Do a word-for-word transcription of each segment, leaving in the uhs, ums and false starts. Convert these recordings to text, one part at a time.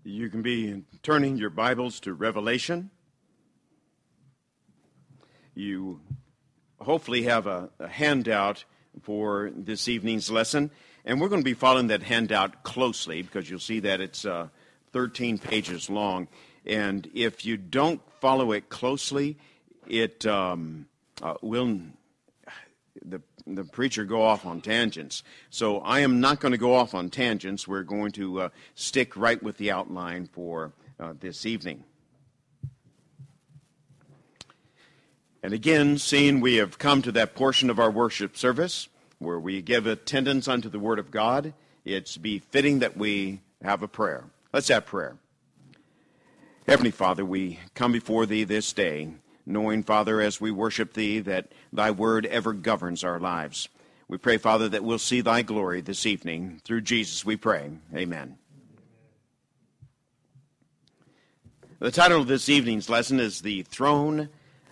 You can be turning your Bibles to Revelation. You hopefully have a, a handout for this evening's lesson, and we're going to be following that handout closely because you'll see that it's uh, thirteen pages long. And if you don't follow it closely, it um, uh, will the the preacher go off on tangents. So I am not going to go off on tangents. We're going to uh, stick right with the outline for uh, this evening. And again, seeing we have come to that portion of our worship service where we give attendance unto the Word of God, it's befitting that we have a prayer. Let's have prayer. Heavenly Father, we come before Thee this day, knowing, Father, as we worship Thee, that Thy Word ever governs our lives. We pray, Father, that we'll see Thy glory this evening. Through Jesus we pray. Amen. The title of this evening's lesson is The Throne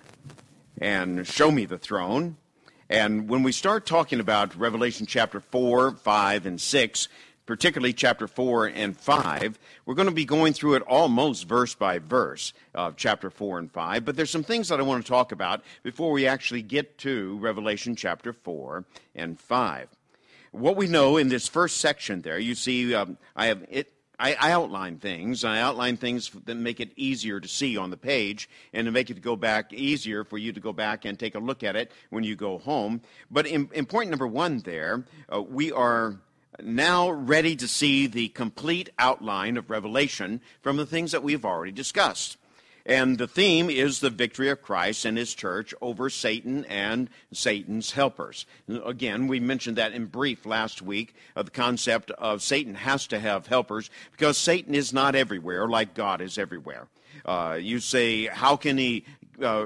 and Show Me the Throne. And when we start talking about Revelation chapter four, five, and six, particularly chapter four and five, we're going to be going through it almost verse by verse of chapter four and five, but there's some things that I want to talk about before we actually get to Revelation chapter four and five. What we know in this first section there, you see, um, I have it. I, I outline things. I outline things that make it easier to see on the page and to make it go back easier for you to go back and take a look at it when you go home. But in, in point number one there, uh, we are now ready to see the complete outline of Revelation from the things that we've already discussed. And the theme is the victory of Christ and His church over Satan and Satan's helpers. Again, we mentioned that in brief last week, of the concept of Satan has to have helpers because Satan is not everywhere like God is everywhere. Uh, you say, how can he uh,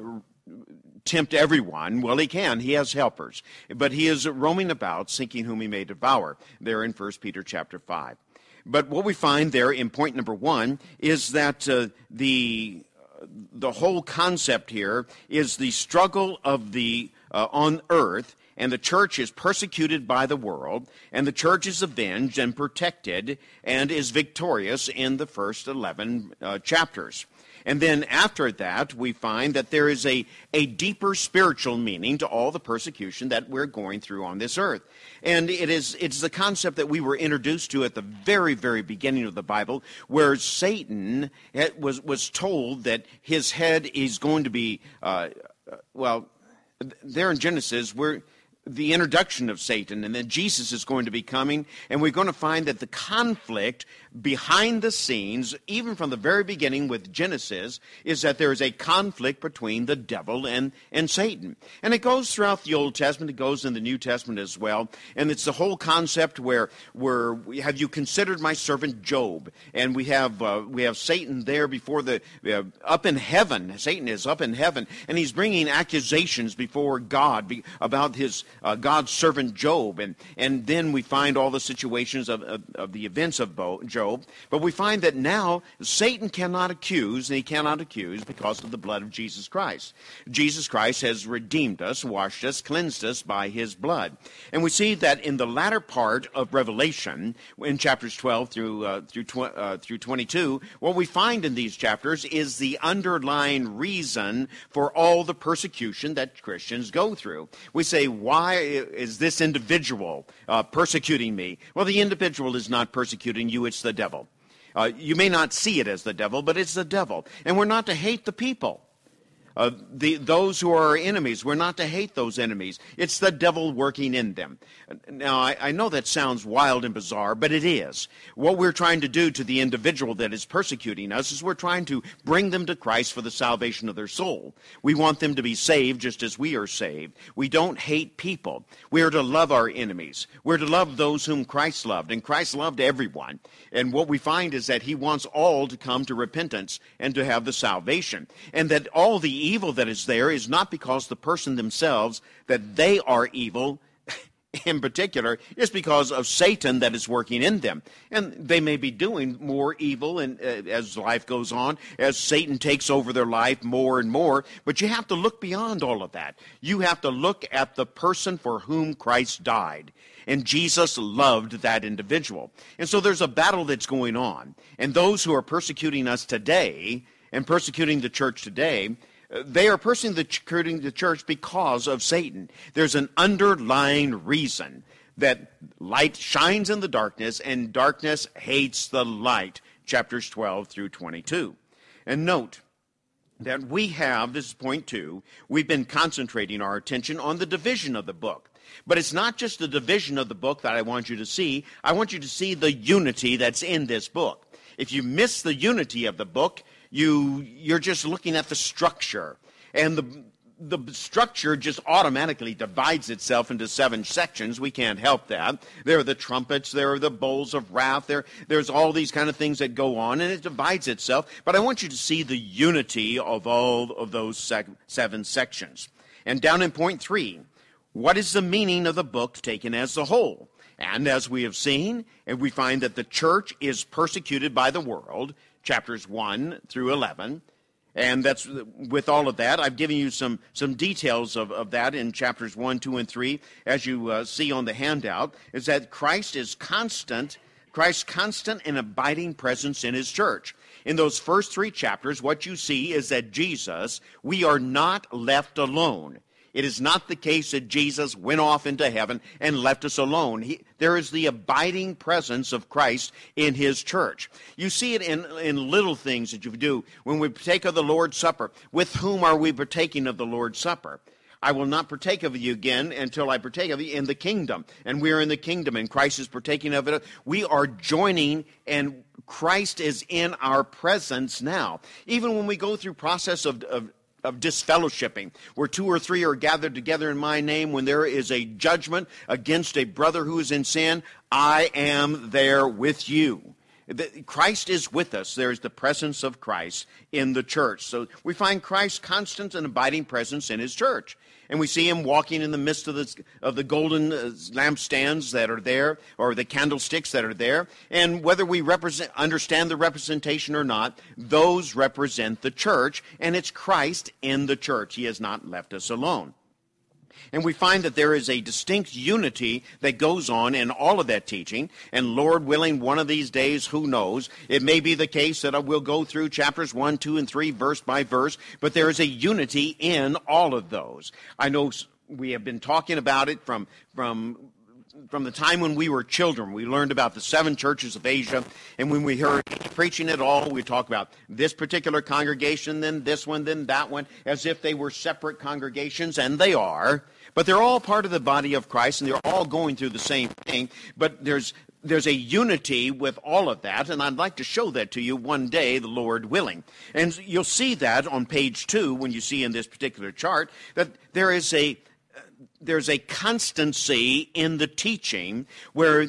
tempt everyone? Well, he can. He has helpers. But he is roaming about, seeking whom he may devour, there in First Peter chapter five. But what we find there in point number one is that uh, the the whole concept here is the struggle of the uh, on earth, and the church is persecuted by the world, and the church is avenged and protected and is victorious in the first eleven uh, chapters. And then after that, we find that there is a, a deeper spiritual meaning to all the persecution that we're going through on this earth. And it is it's the concept that we were introduced to at the very, very beginning of the Bible, where Satan was, was told that his head is going to be, uh, well, there in Genesis, we're the introduction of Satan, and then Jesus is going to be coming, and we're going to find that the conflict behind the scenes, even from the very beginning with Genesis, is that there is a conflict between the devil and, and Satan. And it goes throughout the Old Testament, it goes in the New Testament as well, and it's the whole concept where, where we have you considered my servant Job, and we have uh, we have Satan there before the, uh, up in heaven, Satan is up in heaven, and he's bringing accusations before God be, about his Uh, God's servant Job, and, and then we find all the situations of, of, of the events of Bo- Job, but we find that now Satan cannot accuse, and he cannot accuse because of the blood of Jesus Christ. Jesus Christ has redeemed us, washed us, cleansed us by His blood. And we see that in the latter part of Revelation, in chapters twelve through, uh, through, tw- uh, through twenty-two, what we find in these chapters is the underlying reason for all the persecution that Christians go through. We say, why is this individual uh, persecuting me? Well, the individual is not persecuting you, it's the devil. Uh, you may not see it as the devil, but it's the devil. And we're not to hate the people. Uh, the, those who are our enemies, we're not to hate those enemies. It's the devil working in them. Now, I, I know that sounds wild and bizarre, but it is. What we're trying to do to the individual that is persecuting us is we're trying to bring them to Christ for the salvation of their soul. We want them to be saved just as we are saved. We don't hate people. We are to love our enemies. We're to love those whom Christ loved, and Christ loved everyone. And what we find is that He wants all to come to repentance and to have the salvation, and that all the evil that is there is not because the person themselves, that they are evil. in particular is because of Satan that is working in them. And they may be doing more evil and, uh, as life goes on, as Satan takes over their life more and more. But you have to look beyond all of that. You have to look at the person for whom Christ died. And Jesus loved that individual. And so there's a battle that's going on. And those who are persecuting us today and persecuting the church today, they are persecuting the church because of Satan. There's an underlying reason that light shines in the darkness and darkness hates the light, chapters twelve through twenty-two. And note that we have, this is point two, we've been concentrating our attention on the division of the book. But it's not just the division of the book that I want you to see. I want you to see the unity that's in this book. If you miss the unity of the book, You, you're just looking at the structure. And the, the structure just automatically divides itself into seven sections. We can't help that. There are the trumpets. There are the bowls of wrath. There, there's all these kind of things that go on, and it divides itself. But I want you to see the unity of all of those sec- seven sections. And down in point three, what is the meaning of the book taken as a whole? And as we have seen, and we find that the church is persecuted by the world, chapters one through eleven. And that's with all of that. I've given you some, some details of, of that in chapters one, two, and three, as you uh, see on the handout, is that Christ is constant, Christ's constant and abiding presence in his church. In those first three chapters, what you see is that Jesus, we are not left alone. It is not the case that Jesus went off into heaven and left us alone. He, there is the abiding presence of Christ in his church. You see it in, in little things that you do. When we partake of the Lord's Supper, with whom are we partaking of the Lord's Supper? I will not partake of you again until I partake of you in the kingdom. And we are in the kingdom, and Christ is partaking of it. We are joining, and Christ is in our presence now. Even when we go through process of, of of disfellowshipping, where two or three are gathered together in my name, when there is a judgment against a brother who is in sin, I am there with you. Christ is with us. There is the presence of Christ in the church. So we find Christ's constant and abiding presence in his church. And we see him walking in the midst of the, of the golden lampstands that are there, or the candlesticks that are there. And whether we represent, understand the representation or not, those represent the church, and it's Christ in the church. He has not left us alone. And we find that there is a distinct unity that goes on in all of that teaching. And Lord willing, one of these days, who knows, it may be the case that I will go through chapters one, two, and three, verse by verse, but there is a unity in all of those. I know we have been talking about it from, from, from the time when we were children. We learned about the seven churches of Asia, and when we heard preaching it all, we talk about this particular congregation, then this one, then that one, as if they were separate congregations, and they are. But they're all part of the body of Christ, and they're all going through the same thing. But there's there's a unity with all of that, and I'd like to show that to you one day, the Lord willing. And you'll see that on page two, when you see in this particular chart, that there is a there's a constancy in the teaching where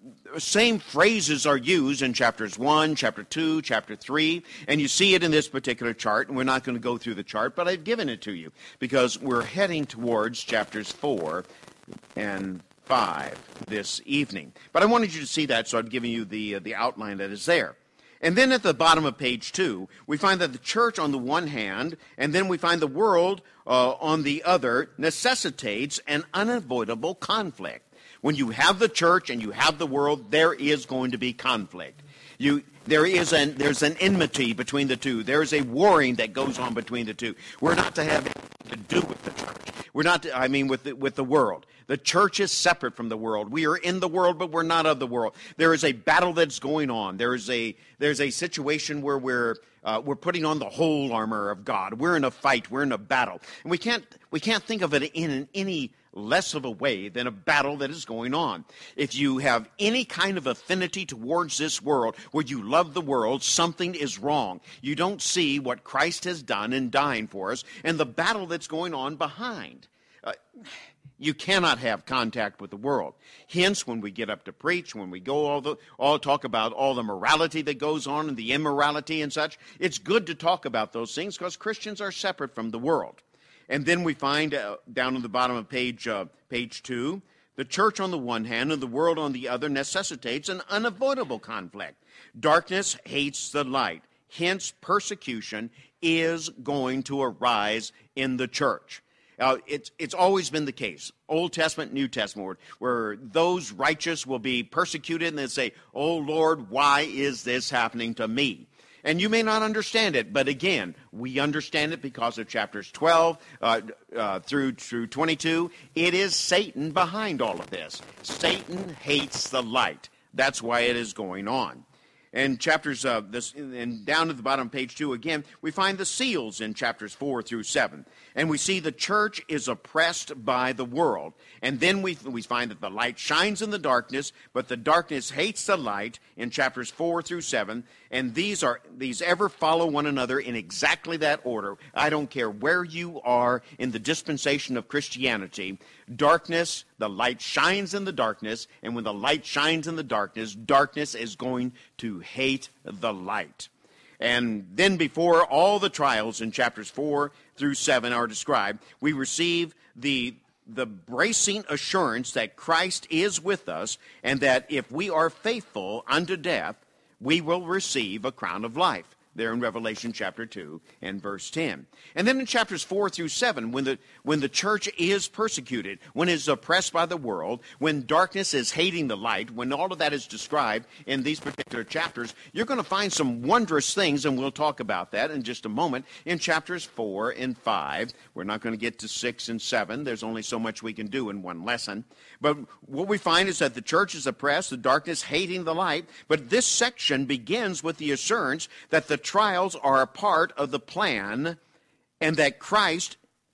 same phrases are used in chapters one, chapter two, chapter three, and you see it in this particular chart, and we're not going to go through the chart, but I've given it to you because we're heading towards chapters four and five this evening. But I wanted you to see that, so I've given you the, uh, the outline that is there. And then at the bottom of page two, we find that the church on the one hand, and then we find the world uh, on the other, necessitates an unavoidable conflict. When you have the church and you have the world, there is going to be conflict. You, there is an, there's an enmity between the two. There is a warring that goes on between the two. We're not to have anything to do with the church. We're not, to, I mean, with the, with the world. The church is separate from the world. We are in the world, but we're not of the world. There is a battle that's going on. There is a, there's a situation where we're, uh, we're putting on the whole armor of God. We're in a fight. We're in a battle. And we can't, we can't think of it in any less of a way than a battle that is going on. If you have any kind of affinity towards this world, where you love the world, something is wrong. You don't see what Christ has done in dying for us and the battle that's going on behind. Uh, you cannot have contact with the world. Hence, when we get up to preach, when we go all the all talk about all the morality that goes on and the immorality and such, it's good to talk about those things because Christians are separate from the world. And then we find uh, down on the bottom of page uh, page two The church on the one hand and the world on the other necessitates an unavoidable conflict. Darkness hates the light. Hence, persecution is going to arise in the church. Uh, it's, it's always been the case, Old Testament, New Testament, where those righteous will be persecuted and they say, "Oh Lord, why is this happening to me?" And you may not understand it, but again, we understand it because of chapters twelve uh, uh, through, through twenty-two. It is Satan behind all of this. Satan hates the light. That's why it is going on. And chapters uh, this, and down at the bottom of page two again, we find the seals in chapters four through seven. And we see the church is oppressed by the world. And then we, we find that the light shines in the darkness, but the darkness hates the light in chapters four through seven. And these are these ever follow one another in exactly that order. I don't care where you are in the dispensation of Christianity. Darkness, the light shines in the darkness, and when the light shines in the darkness, darkness is going to hate the light. And then before all the trials in chapters four through seven are described, we receive the, the bracing assurance that Christ is with us, and that if we are faithful unto death, we will receive a crown of life. There in Revelation chapter two and verse ten. And then in chapters four through seven, when the, when the church is persecuted, when it is oppressed by the world, when darkness is hating the light, when all of that is described in these particular chapters, you're going to find some wondrous things, and we'll talk about that in just a moment, in chapters four and five. We're not going to get to six and seven. There's only so much we can do in one lesson. But what we find is that the church is oppressed, the darkness hating the light, but this section begins with the assurance that the trials are a part of the plan, and that Christ,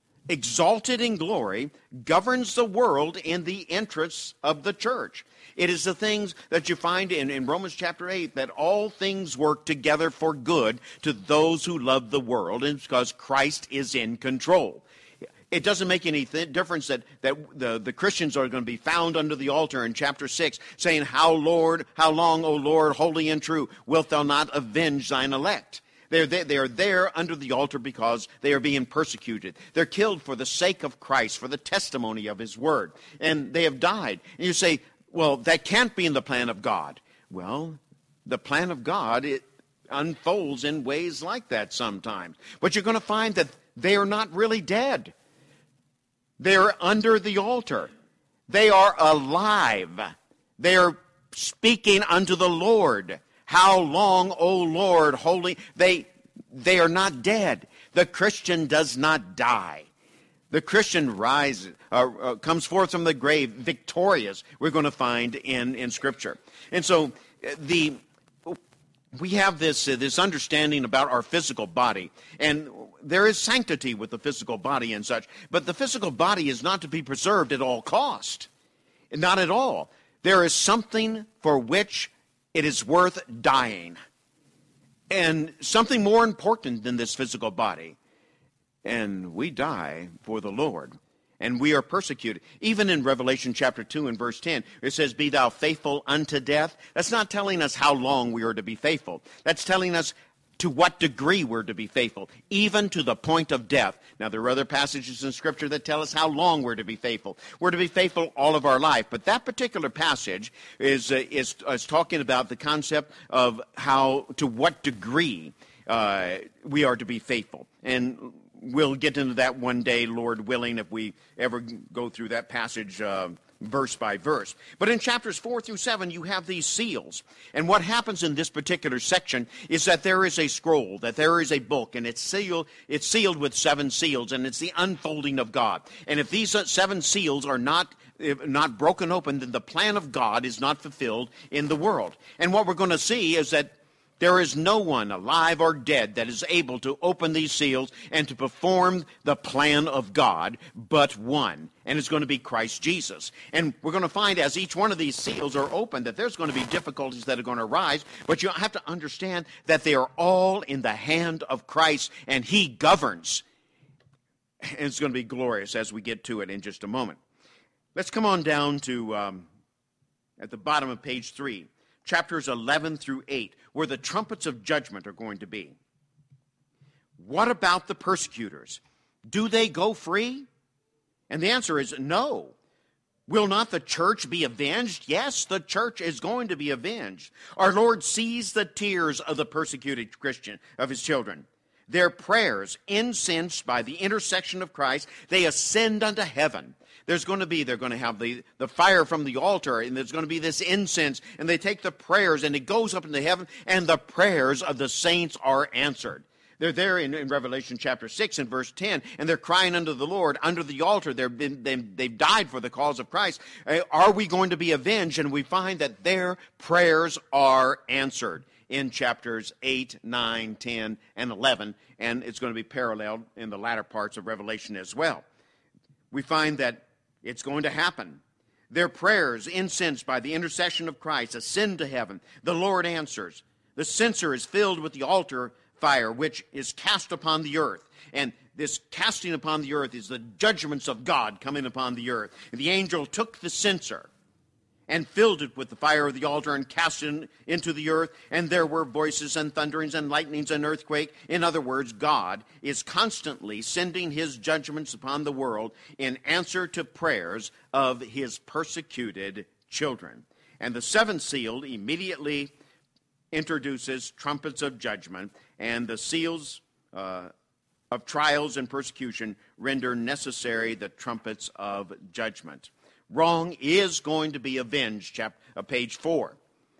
exalted in glory, governs the world in the interests of the church. It is the things that you find in, in Romans chapter eight, that all things work together for good to those who love the world, and it's because Christ is in control. It doesn't make any th- difference that, that the, the Christians are going to be found under the altar in chapter six, saying, How Lord, how long, O Lord, holy and true, wilt thou not avenge thine elect? They're there, they are there under the altar because they are being persecuted. They're killed for the sake of Christ, for the testimony of his word. And they have died. And you say, well, that can't be in the plan of God. Well, the plan of God, it unfolds in ways like that sometimes. But you're going to find that they are not really dead. They're under the altar. They are alive. They are speaking unto the Lord. How long, O Lord, holy? They, they are not dead. The Christian does not die. The Christian rises, uh, uh, comes forth from the grave victorious, we're going to find in, in Scripture. And so the we have this, uh, this understanding about our physical body. And there is sanctity with the physical body and such. But the physical body is not to be preserved at all cost. Not at all. There is something for which it is worth dying. And something more important than this physical body. And we die for the Lord. And we are persecuted. Even in Revelation chapter two and verse ten, it says, Be thou faithful unto death. That's not telling us how long we are to be faithful. That's telling us to what degree we're to be faithful, even to the point of death. Now, there are other passages in Scripture that tell us how long we're to be faithful. We're to be faithful all of our life. But that particular passage is, uh, is, is talking about the concept of how, to what degree uh, we are to be faithful. And we'll get into that one day, Lord willing, if we ever go through that passage uh, verse by verse. But in chapters four through seven, you have these seals. And what happens in this particular section is that there is a scroll, that there is a book, and it's sealed, it's sealed with seven seals, and it's the unfolding of God. And if these seven seals are not If not broken open, then the plan of God is not fulfilled in the world. And what we're going to see is that there is no one, alive or dead, that is able to open these seals and to perform the plan of God, but one. And it's going to be Christ Jesus. And we're going to find as each one of these seals are opened that there's going to be difficulties that are going to arise. But you have to understand that they are all in the hand of Christ, and he governs. And it's going to be glorious as we get to it in just a moment. Let's come on down to um, at the bottom of page three. Chapters eleven through eight, where the trumpets of judgment are going to be. What about the persecutors? Do they go free? And the answer is no. Will not the church be avenged? Yes, the church is going to be avenged. Our Lord sees the tears of the persecuted Christian, of his children. Their prayers, incensed by the intercession of Christ, they ascend unto heaven. There's going to be, they're going to have the, the fire from the altar, and there's going to be this incense, and they take the prayers, and it goes up into heaven, and the prayers of the saints are answered. They're there in, in Revelation chapter six and verse ten, and they're crying unto the Lord under the altar. They've, been, they, they've died for the cause of Christ. Uh, are we going to be avenged? And we find that their prayers are answered in chapters eight, nine, ten, and eleven, and it's going to be paralleled in the latter parts of Revelation as well. We find that it's going to happen. Their prayers, incensed by the intercession of Christ, ascend to heaven. The Lord answers. The censer is filled with the altar fire, which is cast upon the earth. And this casting upon the earth is the judgments of God coming upon the earth. And the angel took the censer and filled it with the fire of the altar and cast it into the earth. And there were voices and thunderings and lightnings and earthquake. In other words, God is constantly sending his judgments upon the world in answer to prayers of his persecuted children. And the seventh seal immediately introduces trumpets of judgment, and the seals uh, of trials and persecution render necessary the trumpets of judgment. Wrong is going to be avenged, chap- uh, page four.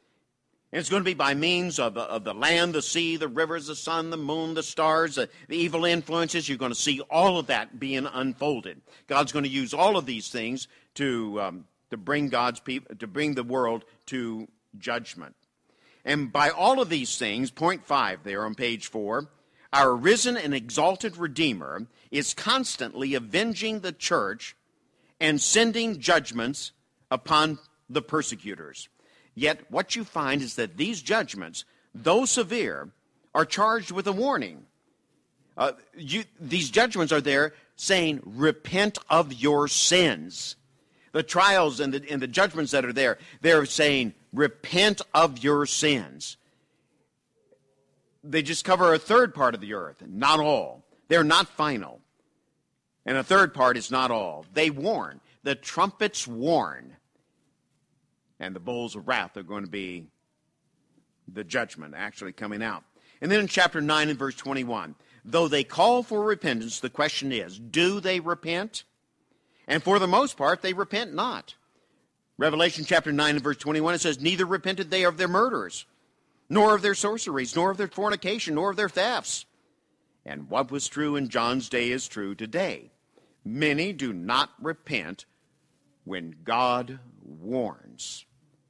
And it's going to be by means of, uh, of the land, the sea, the rivers, the sun, the moon, the stars, uh, the evil influences. You're going to see all of that being unfolded. God's going to use all of these things to um, to bring God's people, to bring the world to judgment. And by all of these things, point five there on page four, our risen and exalted Redeemer is constantly avenging the church and sending judgments upon the persecutors. Yet what you find is that these judgments, though severe, are charged with a warning. Uh, you, these judgments are there saying, repent of your sins. The trials and the, and the judgments that are there, they're saying, repent of your sins. They just cover a third part of the earth, not all. They're not final. And a third part is not all. They warn. The trumpets warn. And the bowls of wrath are going to be the judgment actually coming out. And then in chapter nine and verse twenty-one, though they call for repentance, the question is, do they repent? And for the most part, they repent not. Revelation chapter nine and verse twenty-one, it says, neither repented they of their murders, nor of their sorceries, nor of their fornication, nor of their thefts. And what was true in John's day is true today. Many do not repent when God warns.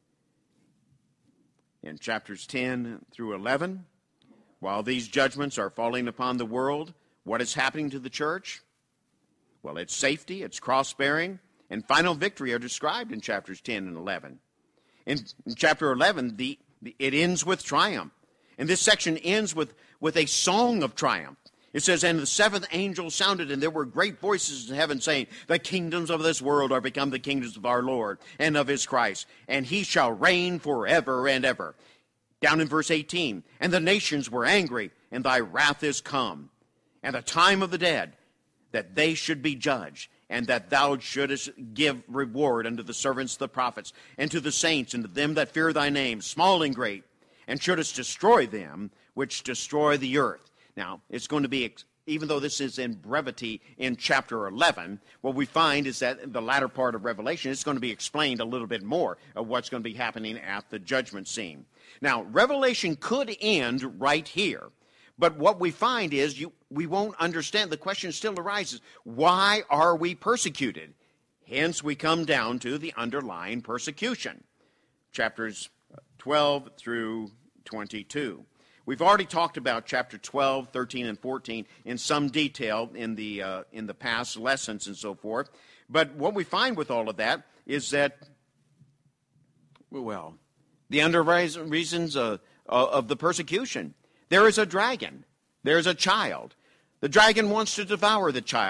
In chapters ten through eleven, while these judgments are falling upon the world, what is happening to the church? Well, its safety, its cross-bearing, and final victory are described in chapters ten and eleven. In, in chapter eleven, the, the, it ends with triumph. And this section ends with, with a song of triumph. It says, and the seventh angel sounded, and there were great voices in heaven saying, the kingdoms of this world are become the kingdoms of our Lord and of his Christ, and he shall reign forever and ever. Down in verse eighteen, and the nations were angry, and thy wrath is come, and the time of the dead, that they should be judged, and that thou shouldest give reward unto the servants, the prophets, and to the saints, and to them that fear thy name, small and great, and shouldest destroy them which destroy the earth. Now, it's going to be, even though this is in brevity in chapter eleven, what we find is that in the latter part of Revelation, it's going to be explained a little bit more of what's going to be happening at the judgment scene. Now, Revelation could end right here, but what we find is you, we won't understand. The question still arises, why are we persecuted? Hence, we come down to the underlying persecution, chapters twelve through twenty-two. We've already talked about chapter twelve, thirteen, and fourteen in some detail in the uh, in the past lessons and so forth. But what we find with all of that is that, well, the underlying reasons uh, of the persecution. There is a dragon. There is a child. The dragon wants to devour the child.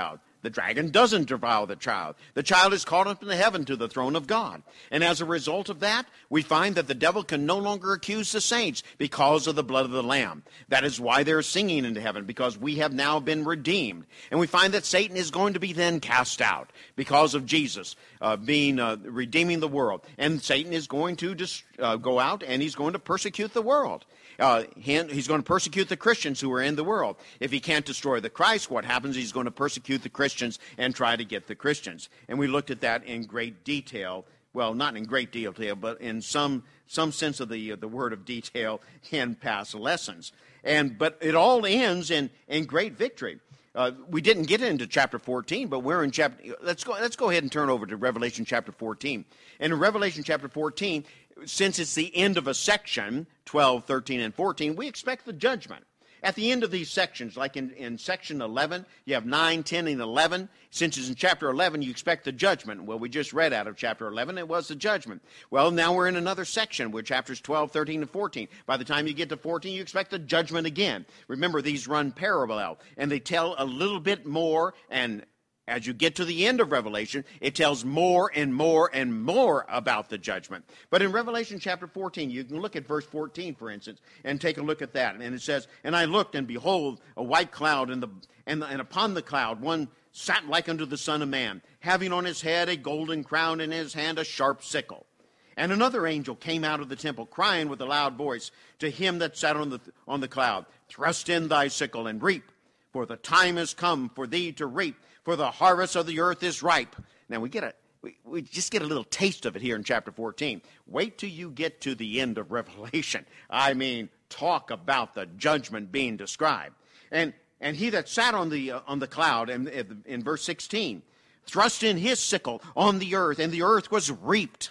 The dragon doesn't devour the child. The child is caught up into heaven to the throne of God. And as a result of that, we find that the devil can no longer accuse the saints because of the blood of the Lamb. That is why they're singing into heaven, because we have now been redeemed. And we find that Satan is going to be then cast out because of Jesus uh, being uh, redeeming the world. And Satan is going to just uh, go out and he's going to persecute the world. Uh, he, he's going to persecute the Christians who are in the world. If he can't destroy the Christ, what happens? He's going to persecute the Christians and try to get the Christians. And we looked at that in great detail. Well, not in great detail, but in some some sense of the uh, the word of detail in past lessons. And but it all ends in in great victory. Uh, we didn't get into chapter fourteen, but we're in chapter. Let's go. Let's go ahead and turn over to Revelation chapter fourteen. And in Revelation chapter fourteen, since it's the end of a section, twelve, thirteen, and fourteen, we expect the judgment. At the end of these sections, like in, in section eleven, you have nine, ten, and eleven. Since it's in chapter eleven, you expect the judgment. Well, we just read out of chapter eleven, it was the judgment. Well, now we're in another section with chapters twelve, thirteen, and fourteen. By the time you get to fourteen, you expect the judgment again. Remember, these run parallel, and they tell a little bit more, and as you get to the end of Revelation, it tells more and more and more about the judgment. But in Revelation chapter fourteen, you can look at verse fourteen, for instance, and take a look at that. And it says, "And I looked, and behold, a white cloud, and, the, and, the, and upon the cloud one sat like unto the Son of Man, having on his head a golden crown, and in his hand a sharp sickle. And another angel came out of the temple, crying with a loud voice to him that sat on the, on the cloud, Thrust in thy sickle, and reap, for the time is come for thee to reap, for the harvest of the earth is ripe." Now we get a we, we just get a little taste of it here in chapter fourteen. Wait till you get to the end of Revelation. I mean, talk about the judgment being described. And and he that sat on the uh, on the cloud, and in, in verse sixteen, thrust in his sickle on the earth, and the earth was reaped.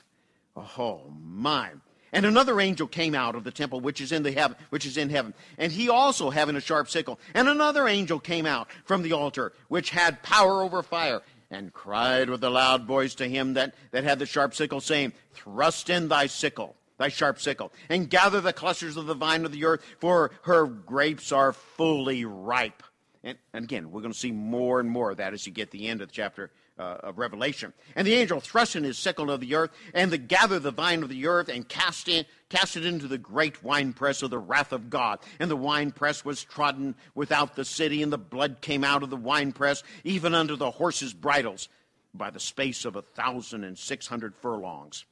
Oh my! And another angel came out of the temple which is in the heaven, which is in heaven, and he also having a sharp sickle. And another angel came out from the altar, which had power over fire, and cried with a loud voice to him that, that had the sharp sickle, saying, Thrust in thy sickle, thy sharp sickle, and gather the clusters of the vine of the earth, for her grapes are fully ripe. And, and again, we're going to see more and more of that as you get to the end of the chapter Uh, of Revelation. And the angel thrust in his sickle of the earth, and to gather the vine of the earth, and cast it, cast it into the great winepress of the wrath of God. And the winepress was trodden without the city, and the blood came out of the winepress, even unto the horses' bridles, by the space of a thousand and six hundred furlongs.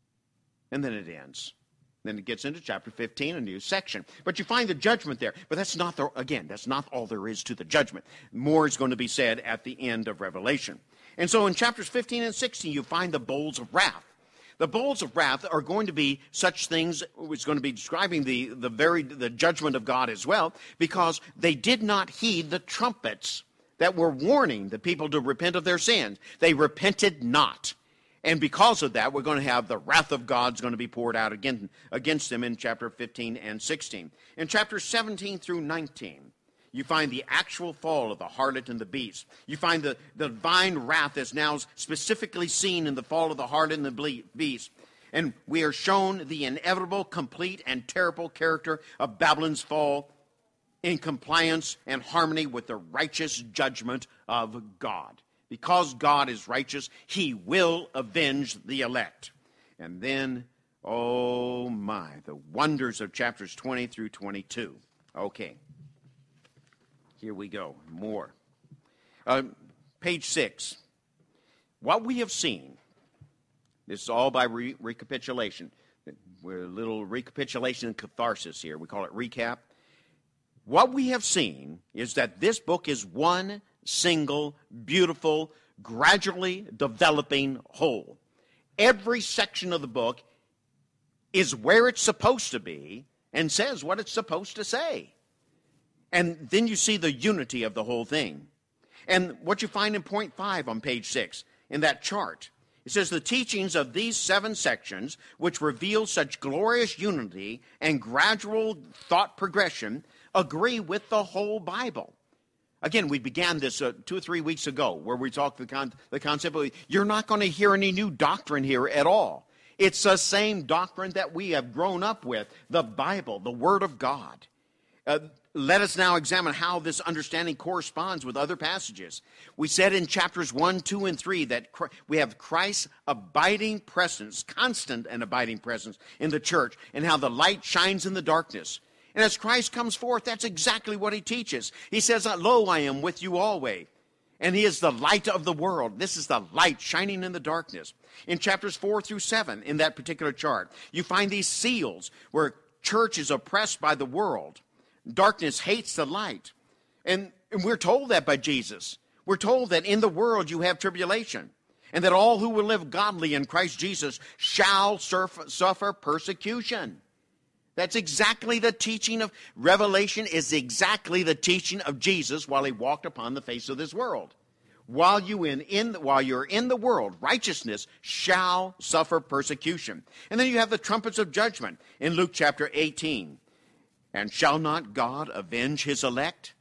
And then it ends. Then it gets into chapter fifteen, a new section. But you find the judgment there. But that's not, the, again, that's not all there is to the judgment. More is going to be said at the end of Revelation. And so in chapters fifteen and sixteen, you find the bowls of wrath. The bowls of wrath are going to be such things, it's going to be describing the, the very the judgment of God as well, because they did not heed the trumpets that were warning the people to repent of their sins. They repented not. And because of that, we're going to have the wrath of God's going to be poured out again, against them in chapter fifteen and sixteen. In chapters seventeen through nineteen, you find the actual fall of the harlot and the beast. You find the, the divine wrath is now specifically seen in the fall of the harlot and the beast. And we are shown the inevitable, complete, and terrible character of Babylon's fall in compliance and harmony with the righteous judgment of God. Because God is righteous, he will avenge the elect. And then, oh my, the wonders of chapters twenty through twenty-two. Okay. Here we go, more. Uh, page six. What we have seen, this is all by re- recapitulation. We're a little recapitulation and catharsis here. We call it recap. What we have seen is that this book is one single, beautiful, gradually developing whole. Every section of the book is where it's supposed to be and says what it's supposed to say. And then you see the unity of the whole thing. And what you find in point five on page six, in that chart, it says the teachings of these seven sections, which reveal such glorious unity and gradual thought progression, agree with the whole Bible. Again, we began this uh, two or three weeks ago, where we talked the, con- the concept of you're not going to hear any new doctrine here at all. It's the same doctrine that we have grown up with, the Bible, the Word of God. Uh, let us now examine how this understanding corresponds with other passages. We said in chapters one, two, and three that we have Christ's abiding presence, constant and abiding presence in the church, and how the light shines in the darkness. And as Christ comes forth, that's exactly what he teaches. He says, lo, I am with you always. And he is the light of the world. This is the light shining in the darkness. In chapters four through seven, in that particular chart, you find these seals where church is oppressed by the world. Darkness hates the light. And, and we're told that by Jesus. We're told that in the world you have tribulation, and that all who will live godly in Christ Jesus shall surf, suffer persecution. That's exactly the teaching of Revelation, is exactly the teaching of Jesus while he walked upon the face of this world. While, you in, in, while you're in the world, righteousness shall suffer persecution. And then you have the trumpets of judgment in Luke chapter eighteen. And shall not God avenge his elect?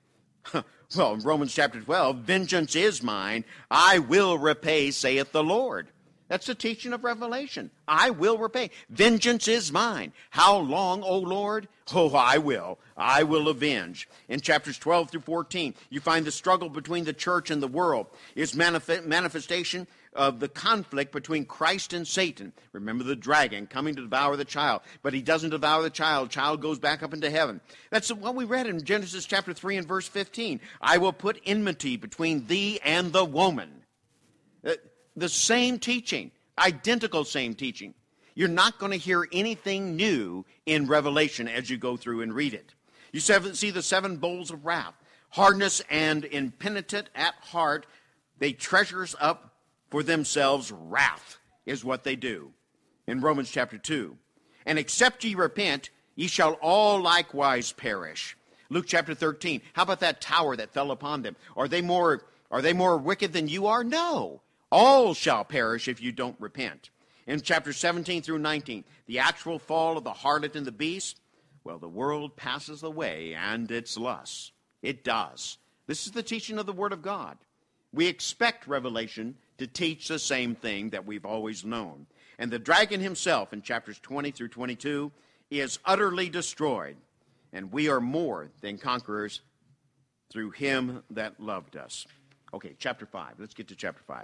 Well, in Romans chapter twelve, vengeance is mine, I will repay, saith the Lord. That's the teaching of Revelation. I will repay. Vengeance is mine. How long, O Lord? Oh, I will. I will avenge. In chapters twelve through fourteen, you find the struggle between the church and the world is manif- manifestation of the conflict between Christ and Satan. Remember the dragon coming to devour the child, but he doesn't devour the child. Child goes back up into heaven. That's what we read in Genesis chapter three and verse fifteen. I will put enmity between thee and the woman. Uh, The same teaching, identical same teaching. You're not going to hear anything new in Revelation as you go through and read it. You see the seven bowls of wrath. Hardness and impenitent at heart, they treasures up for themselves wrath, is what they do. In Romans chapter two. And except ye repent, ye shall all likewise perish. Luke chapter thirteen. How about that tower that fell upon them? Are they more, are they more wicked than you are? No. All shall perish if you don't repent. In chapter seventeen through nineteen, the actual fall of the harlot and the beast, well, the world passes away and its lusts. It does. This is the teaching of the Word of God. We expect Revelation to teach the same thing that we've always known. And the dragon himself, in chapters twenty through twenty-two, is utterly destroyed. And we are more than conquerors through him that loved us. Okay, chapter five. Let's get to chapter five.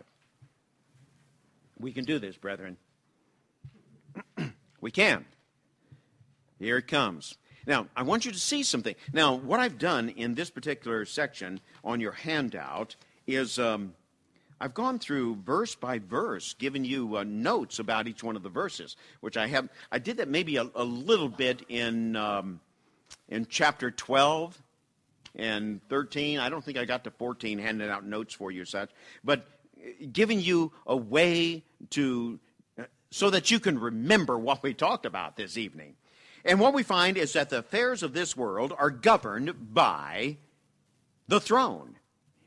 We can do this, brethren. We can. Here it comes. Now, I want you to see something. Now, what I've done in this particular section on your handout is um, I've gone through verse by verse, giving you uh, notes about each one of the verses, which I have. I did that maybe a, a little bit in um, in chapter twelve and thirteen. I don't think I got to fourteen, handing out notes for you, such, but giving you a way to, so that you can remember what we talked about this evening. And what we find is that the affairs of this world are governed by the throne.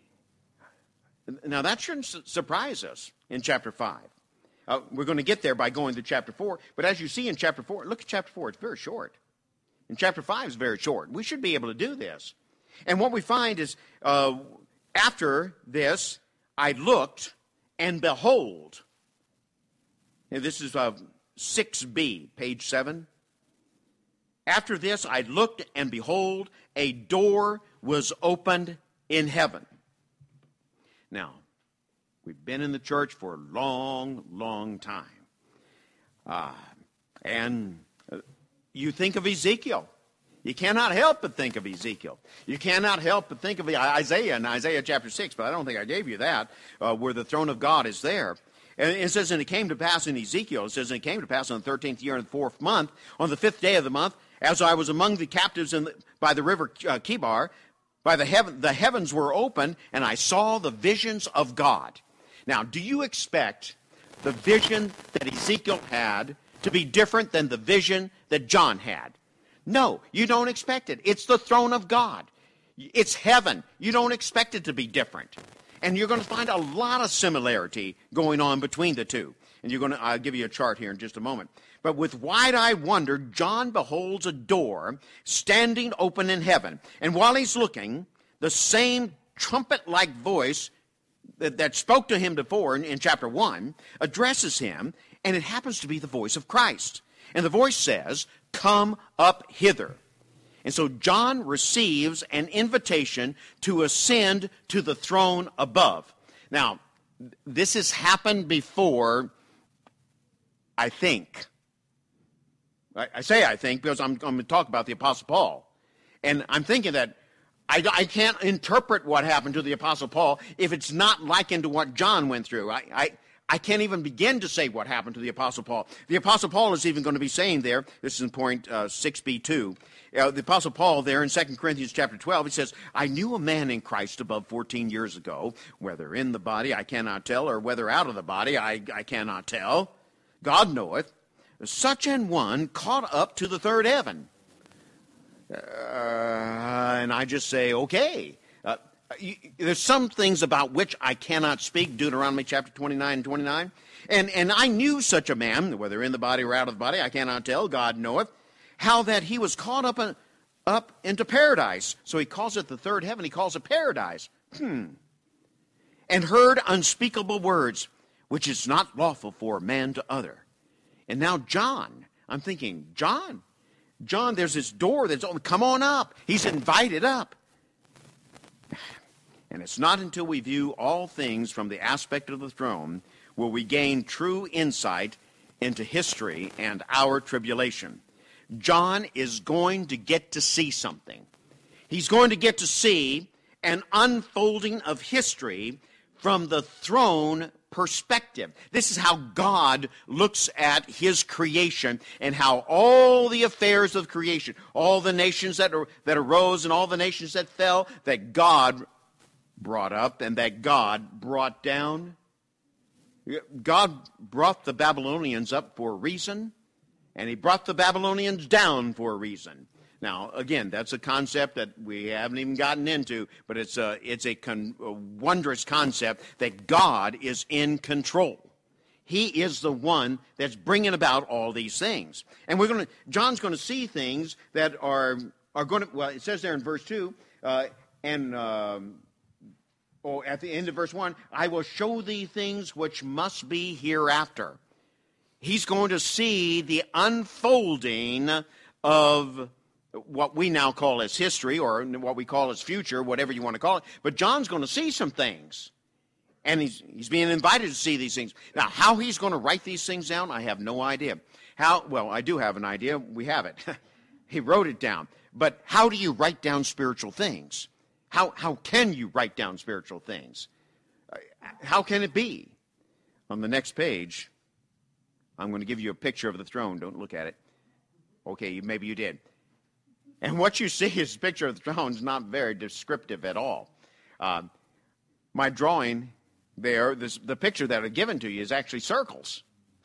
Now, that shouldn't su- surprise us in chapter five. Uh, we're going to get there by going to chapter four. But as you see in chapter four, look at chapter four. It's very short. And chapter five is very short. We should be able to do this. And what we find is uh, after this, I looked, and behold, and this is uh, six B, page seven. After this, I looked, and behold, a door was opened in heaven. Now, we've been in the church for a long, long time. Uh, and uh, you think of Ezekiel. You cannot help but think of Ezekiel. You cannot help but think of Isaiah in Isaiah chapter six, but I don't think I gave you that, uh, where the throne of God is there. And it says, and it came to pass in Ezekiel, it says, and it came to pass on the thirteenth year in the fourth month, on the fifth day of the month, as I was among the captives in the, by the river uh, Kibar, by the heaven, the heavens were open, and I saw the visions of God. Now, do you expect the vision that Ezekiel had to be different than the vision that John had? No, you don't expect it. It's the throne of God. It's heaven. You don't expect it to be different. And you're going to find a lot of similarity going on between the two. And you're going to, I'll give you a chart here in just a moment. But with wide-eyed wonder, John beholds a door standing open in heaven. And while he's looking, the same trumpet-like voice that, that spoke to him before in, in chapter one addresses him, and it happens to be the voice of Christ. And the voice says, come up hither. And so John receives an invitation to ascend to the throne above. Now, this has happened before, I think. I, I say I think because I'm, I'm going to talk about the Apostle Paul. And I'm thinking that I, I can't interpret what happened to the Apostle Paul if it's not likened to what John went through. I, I, I can't even begin to say what happened to the Apostle Paul. The Apostle Paul is even going to be saying there, this is in point uh, six b two, uh, the Apostle Paul there in Second Corinthians chapter twelve, he says, I knew a man in Christ above fourteen years ago, whether in the body I cannot tell, or whether out of the body I, I cannot tell. God knoweth. Such an one caught up to the third heaven. Uh, and I just say, okay. Uh, you, there's some things about which I cannot speak, Deuteronomy chapter twenty-nine and twenty-nine. And, and I knew such a man, whether in the body or out of the body, I cannot tell, God knoweth, how that he was caught up, in, up into paradise. So he calls it the third heaven, he calls it paradise. Hmm. And heard unspeakable words, which is not lawful for man to utter. And now John, I'm thinking, John, John, there's this door that's open. Come on up. He's invited up. And it's not until we view all things from the aspect of the throne will we gain true insight into history and our tribulation. John is going to get to see something. He's going to get to see an unfolding of history from the throne perspective. This is how God looks at his creation and how all the affairs of creation, all the nations that, are, that arose and all the nations that fell, that God brought up and that God brought down. God brought the Babylonians up for a reason, and he brought the Babylonians down for a reason. Now, again, that's a concept that we haven't even gotten into, but it's a, it's a, con, a wondrous concept that God is in control. He is the one that's bringing about all these things. And we're going to, John's going to see things that are, are going to, well, it says there in verse two, uh, and, um, oh, at the end of verse one, I will show thee things which must be hereafter. He's going to see the unfolding of what we now call as history, or what we call as future, whatever you want to call it. But John's going to see some things. And he's, he's being invited to see these things. Now, how he's going to write these things down, I have no idea. How? Well, I do have an idea. We have it. He wrote it down. But how do you write down spiritual things? How, how can you write down spiritual things? How can it be? On the next page, I'm going to give you a picture of the throne. Don't look at it. Okay, maybe you did. And what you see is a picture of the throne is not very descriptive at all. Uh, my drawing there, this, the picture that I've given to you is actually circles.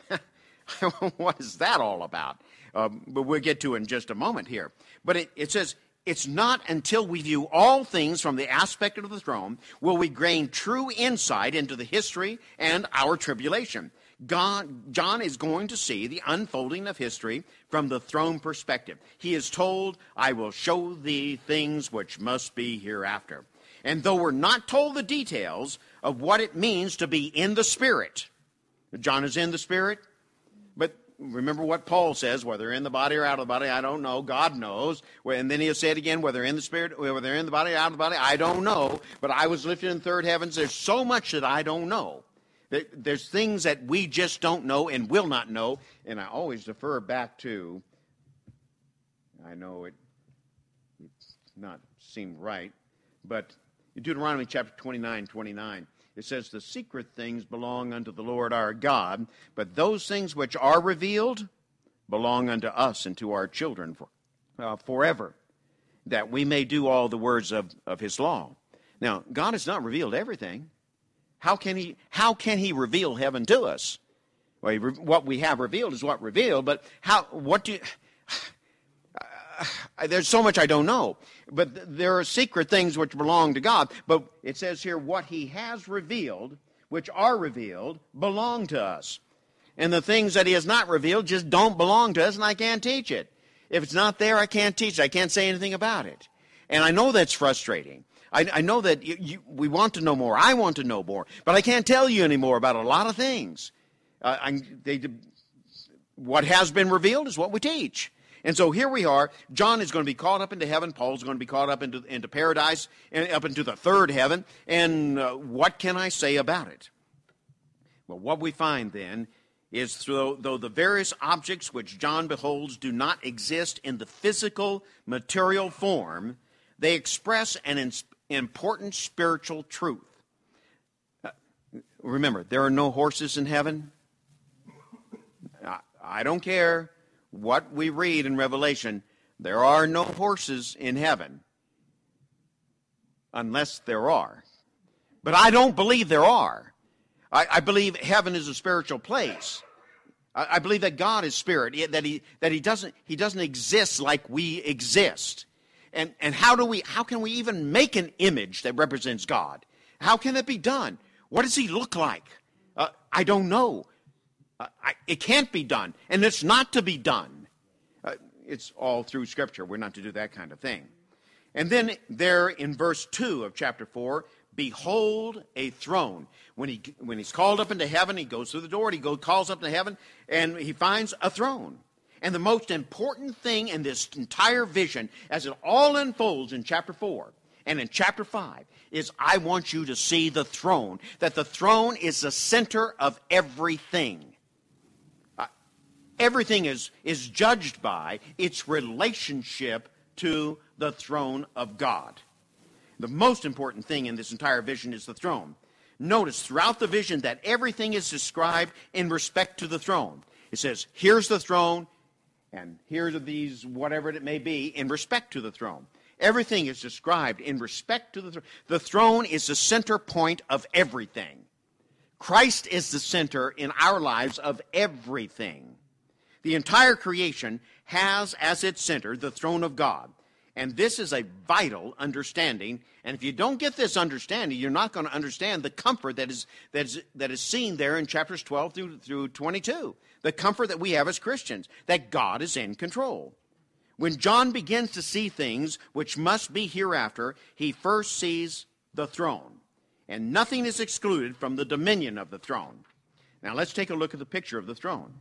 What is that all about? Uh, but we'll get to it in just a moment here. But it, it says, it's not until we view all things from the aspect of the throne will we gain true insight into the history and our tribulation. God, John is going to see the unfolding of history from the throne perspective. He is told, I will show thee things which must be hereafter. And though we're not told the details of what it means to be in the Spirit, John is in the Spirit, but remember what Paul says, whether in the body or out of the body, I don't know. God knows. And then he'll say it again, whether in the Spirit, whether in the body or out of the body, I don't know. But I was lifted in third heavens. There's so much that I don't know. There's things that we just don't know and will not know. And I always defer back to, I know it it's not seem right, but in Deuteronomy chapter twenty-nine, twenty-nine, it says, the secret things belong unto the Lord our God, but those things which are revealed belong unto us and to our children for, uh, forever, that we may do all the words of, of his law. Now, God has not revealed everything. How can he, how can he reveal heaven to us? Well, he, what we have revealed is what revealed, but how, what do you, uh, there's so much I don't know. But there are secret things which belong to God. But it says here, what he has revealed, which are revealed, belong to us. And the things that he has not revealed just don't belong to us, and I can't teach it. If it's not there, I can't teach it. I can't say anything about it. And I know that's frustrating. I, I know that you, you, we want to know more. I want to know more. But I can't tell you anymore about a lot of things. Uh, I, they, what has been revealed is what we teach. And so here we are. John is going to be caught up into heaven. Paul's going to be caught up into, into paradise and up into the third heaven. And uh, what can I say about it? Well, what we find then is though, though the various objects which John beholds do not exist in the physical, material form, they express an ins- important spiritual truth. Uh, remember, there are no horses in heaven. I, I don't care what we read in Revelation. There are no horses in heaven. Unless there are. But I don't believe there are. I, I believe heaven is a spiritual place. I, I believe that God is spirit, that he that he doesn't he doesn't exist like we exist. And and how do we how can we even make an image that represents God? How can it be done? What does he look like? Uh, I don't know. Uh, I, it can't be done, and it's not to be done. Uh, it's all through Scripture. We're not to do that kind of thing. And then there in verse two of chapter four, behold a throne. When he when he's called up into heaven, he goes through the door, and he goes, calls up to heaven, and he finds a throne. And the most important thing in this entire vision, as it all unfolds in chapter four and in chapter five, is I want you to see the throne, that the throne is the center of everything. Uh, everything is, is judged by its relationship to the throne of God. The most important thing in this entire vision is the throne. Notice throughout the vision that everything is described in respect to the throne. It says, here's the throne, and here's these, whatever it may be, in respect to the throne. Everything is described in respect to the throne. The throne is the center point of everything. Christ is the center in our lives of everything. The entire creation has as its center the throne of God. And this is a vital understanding. And if you don't get this understanding, you're not going to understand the comfort that is, that is, that is seen there in chapters twelve through, through twenty-two. The comfort that we have as Christians, that God is in control. When John begins to see things which must be hereafter, he first sees the throne. And nothing is excluded from the dominion of the throne. Now let's take a look at the picture of the throne.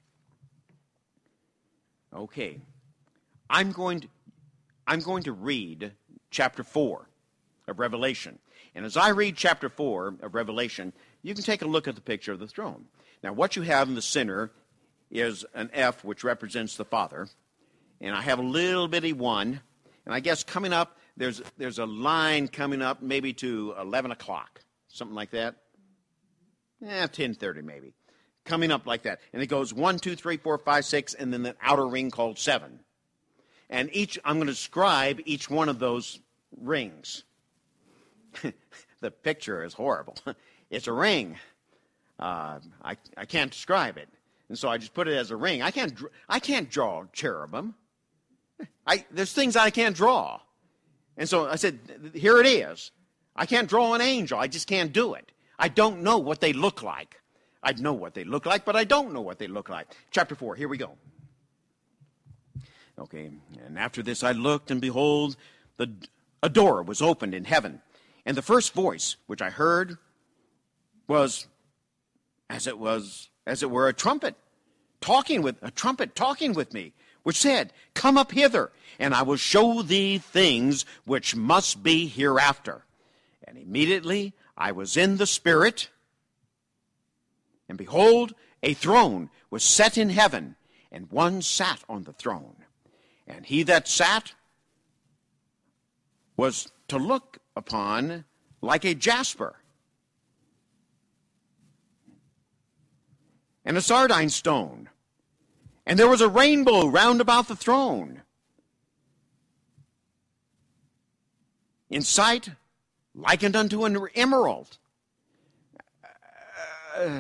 Okay. I'm going to... I'm going to read chapter four of Revelation. And as I read chapter four of Revelation, you can take a look at the picture of the throne. Now, what you have in the center is an F, which represents the Father. And I have a little bitty one. And I guess coming up, there's, there's a line coming up maybe to eleven o'clock, something like that. Eh, ten thirty maybe. Coming up like that. And it goes one, two, three, four, five, six, and then the outer ring called seven. And each, I'm going to describe each one of those rings. The picture is horrible. It's a ring. Uh, I, I can't describe it. And so I just put it as a ring. I can't, I can't draw cherubim. I, there's things I can't draw. And so I said, here it is. I can't draw an angel. I just can't do it. I don't know what they look like. I know what they look like, but I don't know what they look like. Chapter four, here we go. Okay, and after this I looked, and behold, the, a door was opened in heaven. And the first voice which I heard was as it was, as it were, a trumpet, talking with, a trumpet talking with me, which said, come up hither, and I will show thee things which must be hereafter. And immediately I was in the Spirit, and behold, a throne was set in heaven, and one sat on the throne. And he that sat was to look upon like a jasper and a sardine stone. And there was a rainbow round about the throne. In sight, likened unto an emerald. Uh,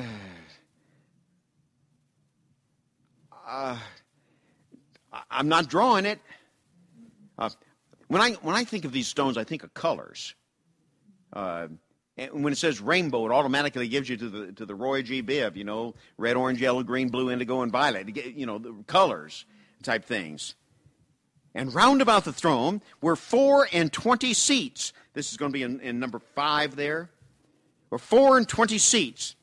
uh, I'm not drawing it. Uh, when I when I think of these stones, I think of colors. Uh, and when it says rainbow, it automatically gives you to the to the Roy G. Biv, you know, red, orange, yellow, green, blue, indigo, and violet. You know, the colors type things. And round about the throne were four and twenty seats. This is going to be in, in number five there. Or four and twenty seats.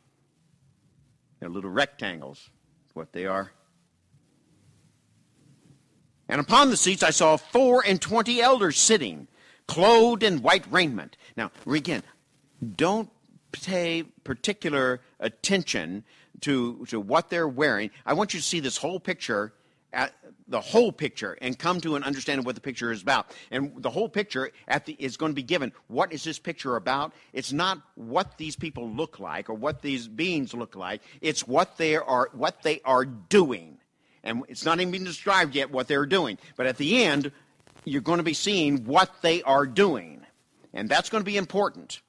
They're little rectangles. That's what they are. And upon the seats I saw four and twenty elders sitting, clothed in white raiment. Now, again, don't pay particular attention to, to what they're wearing. I want you to see this whole picture, at the whole picture, and come to an understanding of what the picture is about. And the whole picture at the, is going to be given. What is this picture about? It's not what these people look like or what these beings look like. It's what they are, what they are doing. And it's not even being described yet what they're doing. But at the end, you're going to be seeing what they are doing. And that's going to be important.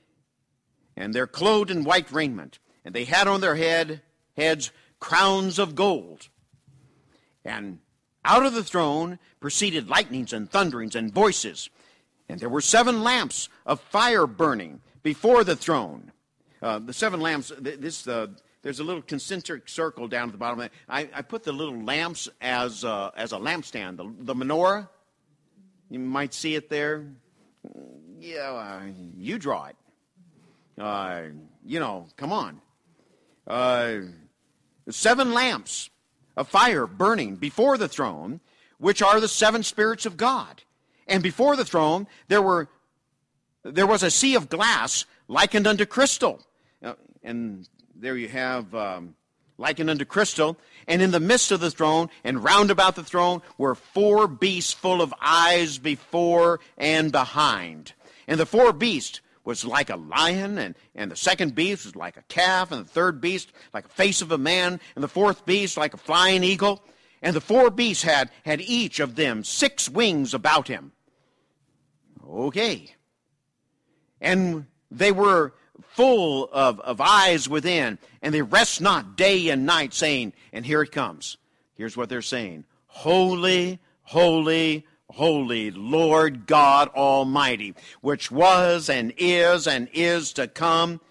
And they're clothed in white raiment. And they had on their head heads crowns of gold. And out of the throne proceeded lightnings and thunderings and voices. And there were seven lamps of fire burning before the throne. Uh, the seven lamps, this... Uh, There's a little concentric circle down at the bottom. I, I put the little lamps as, uh, as a lampstand, the, the menorah. You might see it there. Yeah, uh, you draw it. Uh, you know, come on. Uh, seven lamps of fire burning before the throne, which are the seven spirits of God. And before the throne, there were there was a sea of glass likened unto crystal. Uh, and There you have um, likened unto crystal. And in the midst of the throne and round about the throne were four beasts full of eyes before and behind. And the four beasts was like a lion, and, and the second beast was like a calf, and the third beast like a face of a man, and the fourth beast like a flying eagle. And the four beasts had, had each of them six wings about him. Okay. And they were full of, of eyes within, and they rest not day and night, saying, and here it comes. Here's what they're saying. Holy, holy, holy, Lord God Almighty, which was and is and is to come.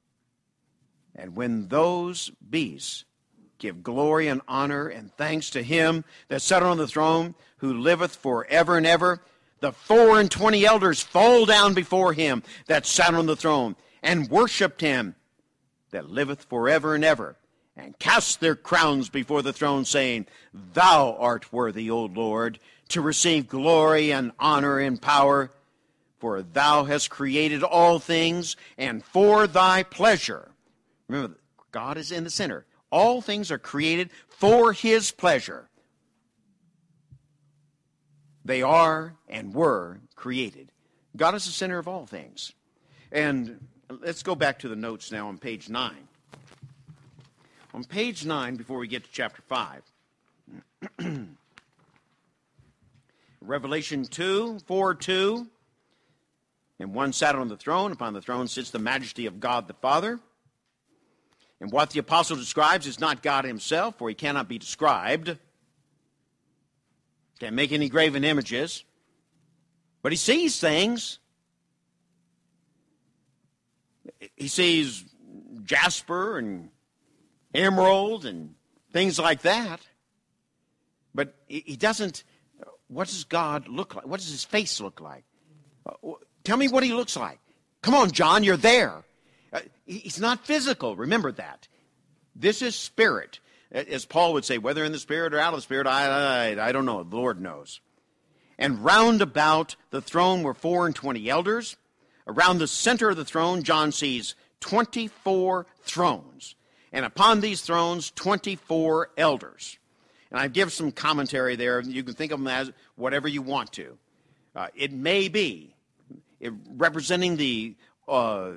And when those beasts give glory and honor and thanks to him that sat on the throne, who liveth forever and ever, the four and twenty elders fall down before him that sat on the throne, and worshipped him that liveth forever and ever, and cast their crowns before the throne, saying, Thou art worthy, O Lord, to receive glory and honor and power, for thou hast created all things, and for thy pleasure. Remember, God is in the center. All things are created for his pleasure. They are and were created. God is the center of all things. And let's go back to the notes now on page nine. On page nine, before we get to chapter five, Revelation two, four, two, and one sat on the throne. Upon the throne sits the majesty of God the Father. And what the apostle describes is not God himself, for he cannot be described. Can't make any graven images. But he sees things. He sees jasper and emerald and things like that. But he doesn't, what does God look like? What does his face look like? Tell me what he looks like. Come on, John, you're there. He's not physical, remember that. This is spirit. As Paul would say, whether in the spirit or out of the spirit, I, I, I don't know, the Lord knows. And round about the throne were four and twenty elders. Around the center of the throne, John sees twenty-four thrones. And upon these thrones, twenty-four elders. And I give some commentary there. You can think of them as whatever you want to. Uh, it may be it, representing the uh,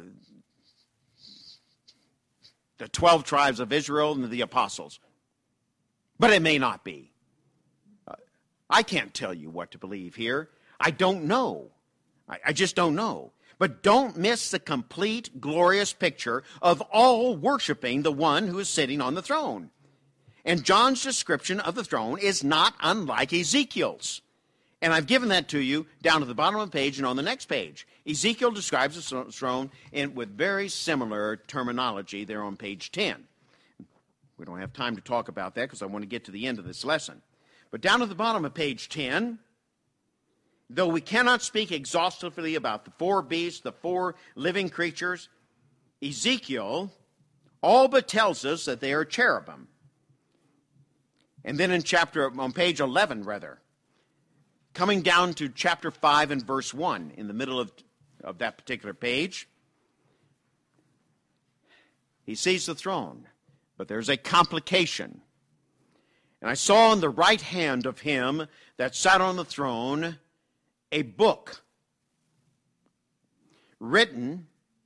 the twelve tribes of Israel and the apostles. But it may not be. Uh, I can't tell you what to believe here. I don't know. I, I just don't know. But don't miss the complete, glorious picture of all worshiping the one who is sitting on the throne. And John's description of the throne is not unlike Ezekiel's. And I've given that to you down at the bottom of the page and on the next page. Ezekiel describes the throne in, with very similar terminology there on page ten. We don't have time to talk about that because I want to get to the end of this lesson. But down at the bottom of page ten, though we cannot speak exhaustively about the four beasts, the four living creatures, Ezekiel all but tells us that they are cherubim. And then in chapter, on page eleven rather, coming down to chapter five and verse one, in the middle of, of that particular page, he sees the throne, but there's a complication. And I saw on the right hand of him that sat on the throne a book written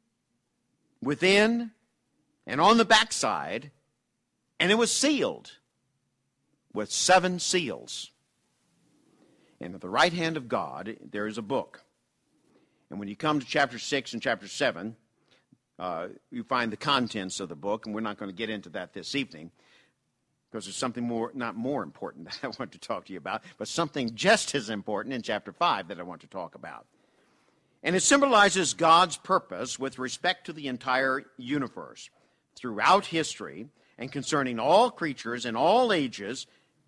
within and on the backside, and it was sealed with seven seals. And at the right hand of God, there is a book. And when you come to chapter six and chapter seven, uh, you find the contents of the book, and we're not going to get into that this evening, because there's something more, not more important that I want to talk to you about, but something just as important in chapter five that I want to talk about. And it symbolizes God's purpose with respect to the entire universe, throughout history, and concerning all creatures in all ages,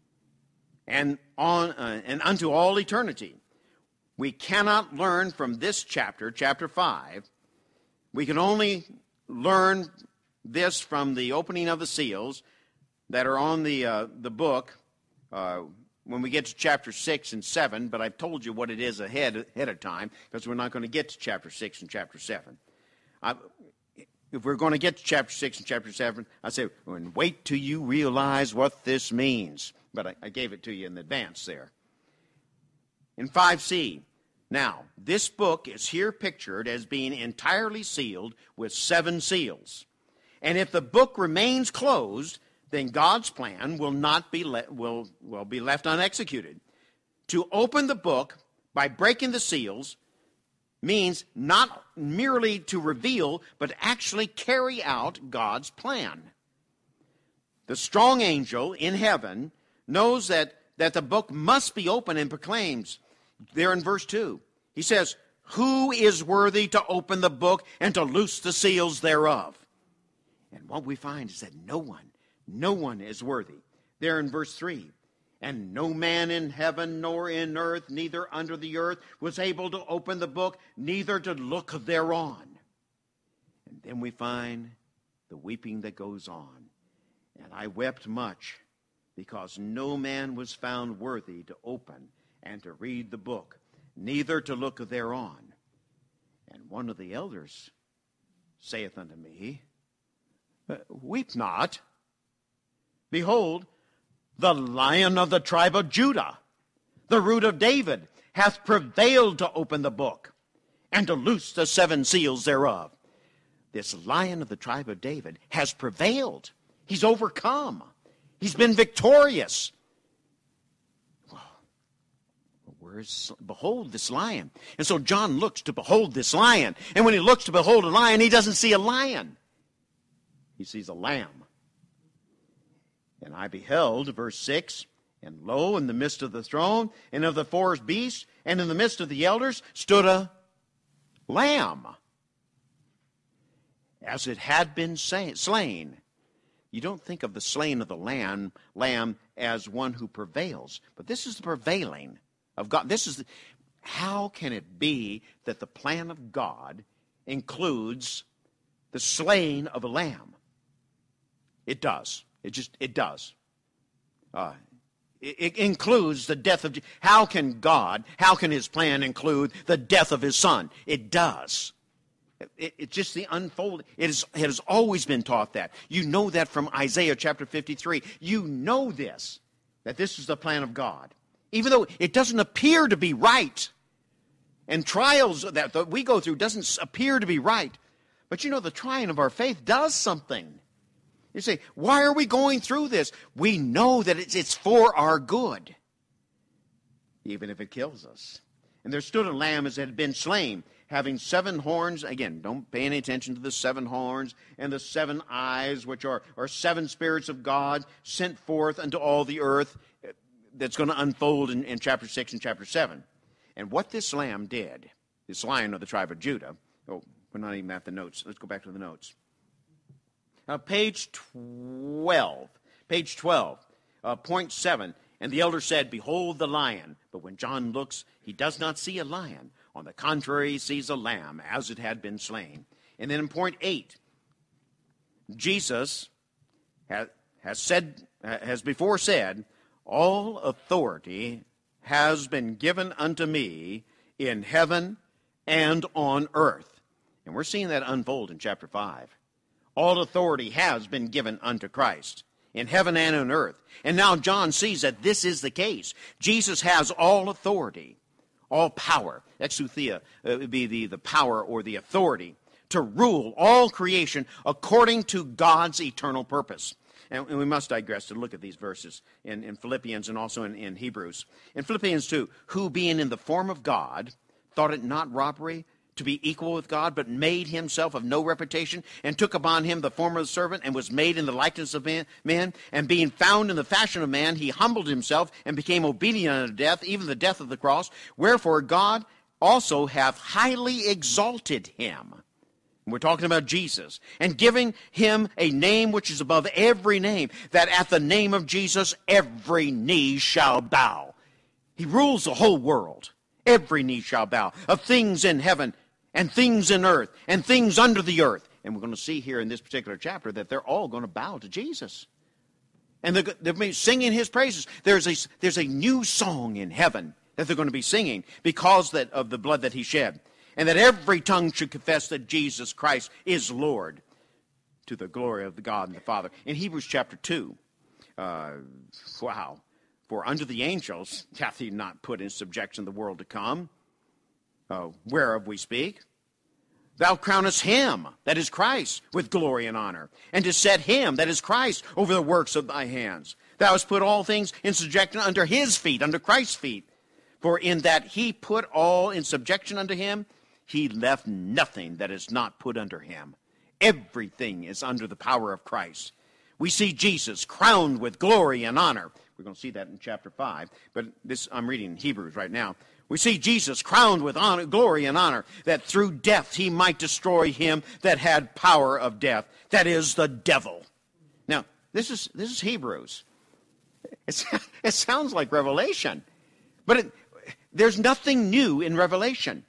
and on uh, and unto all eternity. We cannot learn from this chapter, chapter five. We can only learn this from the opening of the seals that are on the uh, the book uh, when we get to chapter six and seven, but I've told you what it is ahead, ahead of time, because we're not going to get to chapter six and chapter seven. I, if we're going to get to chapter six and chapter seven, I say, well, wait till you realize what this means. But I, I gave it to you in advance there. In five C, now, this book is here pictured as being entirely sealed with seven seals. And if the book remains closed, then God's plan will not be le- will, will be left unexecuted. To open the book by breaking the seals means not merely to reveal, but actually carry out God's plan. The strong angel in heaven knows that, that the book must be open and proclaims, there in verse two, he says, who is worthy to open the book and to loose the seals thereof? And what we find is that no one, no one is worthy. There in verse three, and no man in heaven nor in earth, neither under the earth, was able to open the book, neither to look thereon. And then we find the weeping that goes on. And I wept much, because no man was found worthy to open and to read the book, neither to look thereon. And one of the elders saith unto me, weep not. Behold, the Lion of the tribe of Judah, the root of David, hath prevailed to open the book and to loose the seven seals thereof. This Lion of the tribe of David has prevailed. He's overcome. He's been victorious. Well, where is, behold this lion. And so John looks to behold this lion. And when he looks to behold a lion, he doesn't see a lion. He sees a lamb. And I beheld, verse six, and lo, in the midst of the throne, and of the four beasts, and in the midst of the elders, stood a lamb, as it had been slain. You don't think of the slaying of the lamb, lamb as one who prevails, but this is the prevailing of God. This is the, how can it be that the plan of God includes the slaying of a lamb? It does. It just, it does. Uh, it, it includes the death of, how can God, how can his plan include the death of his son? It does. It, it's just the unfolding. It, is, it has always been taught that. You know that from Isaiah chapter fifty-three. You know this, that this is the plan of God. Even though it doesn't appear to be right, and trials that, that we go through doesn't appear to be right, but you know the trying of our faith does something. You say, why are we going through this? We know that it's, it's for our good, even if it kills us. And there stood a lamb as it had been slain, having seven horns. Again, don't pay any attention to the seven horns and the seven eyes, which are, are seven spirits of God sent forth unto all the earth. That's going to unfold in, in chapter six and chapter seven. And what this lamb did, this Lion of the tribe of Judah, oh, we're not even at the notes. Let's go back to the notes. Now, page twelve, page twelve, uh, point seven, and the elder said, behold the lion. But when John looks, he does not see a lion. On the contrary, he sees a lamb, as it had been slain. And then in point eight, Jesus has, has said, has before said, all authority has been given unto me in heaven and on earth. And we're seeing that unfold in chapter five. All authority has been given unto Christ in heaven and on earth. And now John sees that this is the case. Jesus has all authority, all power. Exousia uh, would be the, the power or the authority to rule all creation according to God's eternal purpose. And, and we must digress to look at these verses in, in Philippians and also in, in Hebrews. In Philippians two, who being in the form of God, thought it not robbery to be equal with God, but made himself of no reputation, and took upon him the form of a servant, and was made in the likeness of man, man. And being found in the fashion of man, he humbled himself, and became obedient unto death, even the death of the cross. Wherefore God also hath highly exalted him. And we're talking about Jesus. And giving him a name which is above every name, that at the name of Jesus every knee shall bow. He rules the whole world. Every knee shall bow, of things in heaven and things in earth and things under the earth. And we're going to see here in this particular chapter that they're all going to bow to Jesus. And they're, they're going to be singing his praises. There's a, there's a new song in heaven that they're going to be singing because that, of the blood that he shed. And that every tongue should confess that Jesus Christ is Lord, to the glory of the God and the Father. In Hebrews chapter two, uh, wow. For unto the angels hath he not put in subjection the world to come, uh, whereof we speak. Thou crownest him, that is Christ, with glory and honor, and to set him, that is Christ, over the works of thy hands. Thou hast put all things in subjection under his feet, under Christ's feet. For in that he put all in subjection unto him, he left nothing that is not put under him. Everything is under the power of Christ. We see Jesus crowned with glory and honor. We're going to see that in chapter five, but this I'm reading Hebrews right now. We see Jesus crowned with honor, glory and honor, that through death he might destroy him that had power of death, that is the devil. Now, this is this is Hebrews. It's, it sounds like Revelation, but it, there's nothing new in Revelation.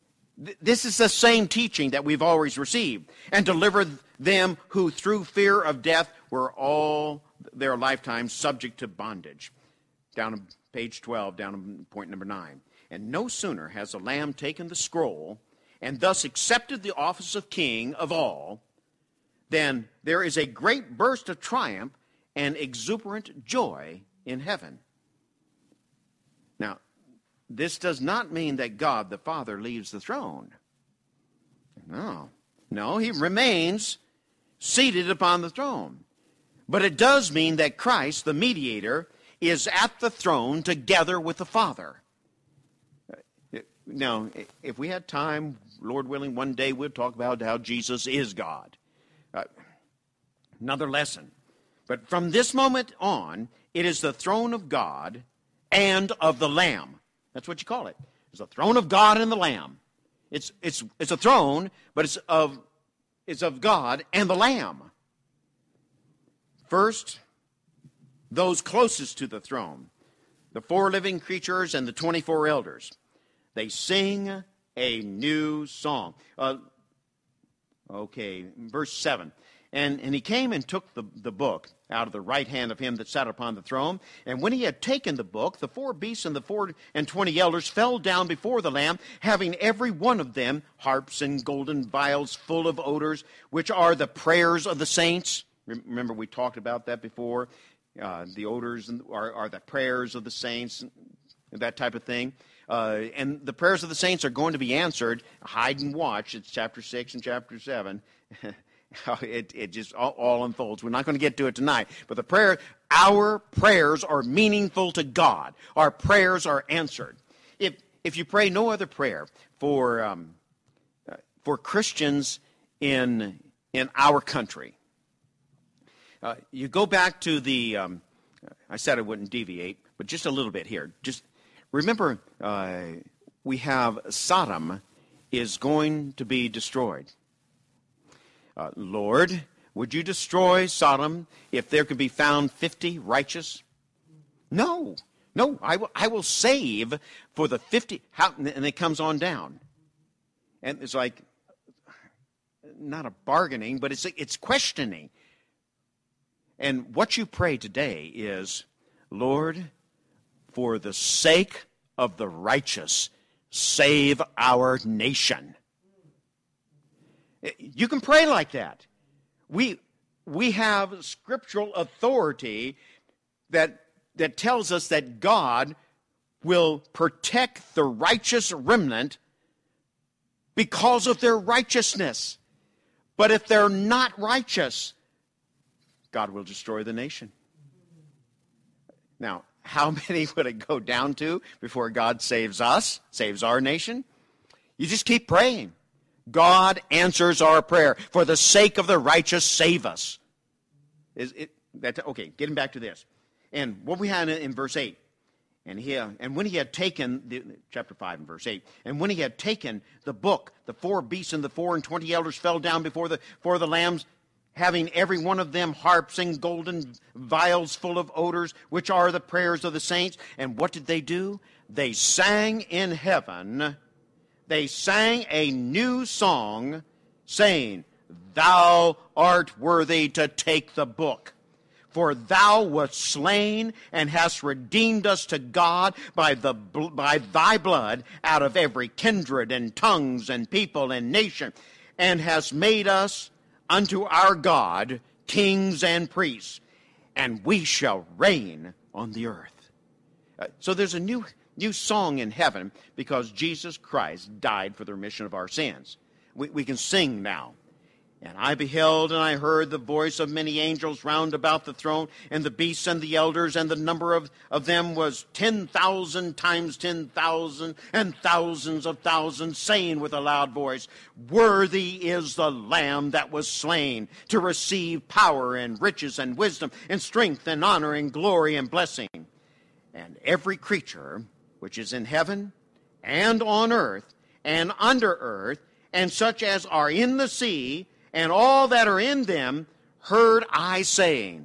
This is the same teaching that we've always received, and delivered them who through fear of death were all their lifetime subject to bondage. Down on page twelve, down on point number nine. And no sooner has the Lamb taken the scroll, and thus accepted the office of king of all, than there is a great burst of triumph and exuberant joy in heaven. Now, this does not mean that God the Father leaves the throne. No. No, he remains seated upon the throne. But it does mean that Christ, the mediator, is at the throne together with the Father. Now, if we had time, Lord willing, one day we'll talk about how Jesus is God. Uh, another lesson. But from this moment on, it is the throne of God and of the Lamb. That's what you call it. It's the throne of God and the Lamb. It's it's it's a throne, but it's of it's of God and the Lamb. First, those closest to the throne, the four living creatures and the twenty-four elders, they sing a new song. Uh, okay, verse seven. And, and he came and took the, the book out of the right hand of him that sat upon the throne. And when he had taken the book, the four beasts and the four and twenty elders fell down before the Lamb, having every one of them harps and golden vials full of odors, which are the prayers of the saints. Remember, we talked about that before. Uh, the odors are, are the prayers of the saints, that type of thing. Uh, and the prayers of the saints are going to be answered. Hide and watch. It's chapter six and chapter seven. It, it just all, all unfolds. We're not going to get to it tonight. But the prayer, our prayers are meaningful to God. Our prayers are answered. If if you pray no other prayer for um, uh, for Christians in in our country, uh, you go back to the. Um, I said I wouldn't deviate, but just a little bit here. Just remember, uh, we have Sodom is going to be destroyed. Uh, Lord, would you destroy Sodom if there could be found fifty righteous? No, no, I will, I will save for the fifty, how, and it comes on down. And it's like, not a bargaining, but it's, it's questioning. And what you pray today is, Lord, for the sake of the righteous, save our nation. You can pray like that. We, we have scriptural authority that, that tells us that God will protect the righteous remnant because of their righteousness. But if they're not righteous, God will destroy the nation. Now, how many would it go down to before God saves us, saves our nation? You just keep praying. God answers our prayer. For the sake of the righteous, save us. Is it that okay? Getting back to this, and what we had in, in verse eight, and he and when he had taken the, chapter five and verse eight, and when he had taken the book, the four beasts and the four and twenty elders fell down before the before the lambs, having every one of them harps and golden vials full of odors, which are the prayers of the saints. And what did they do? They sang in heaven. They sang a new song, saying, Thou art worthy to take the book. For thou wast slain and hast redeemed us to God by, the, by thy blood out of every kindred and tongues and people and nation, and hast made us unto our God kings and priests, and we shall reign on the earth. Uh, so there's a new, new song in heaven because Jesus Christ died for the remission of our sins. We, we can sing now. And I beheld and I heard the voice of many angels round about the throne, and the beasts and the elders, and the number of, of them was ten thousand times ten thousand, and thousands of thousands, saying with a loud voice, Worthy is the Lamb that was slain to receive power and riches and wisdom and strength and honor and glory and blessing. And every creature which is in heaven and on earth and under earth, and such as are in the sea, and all that are in them, heard I saying,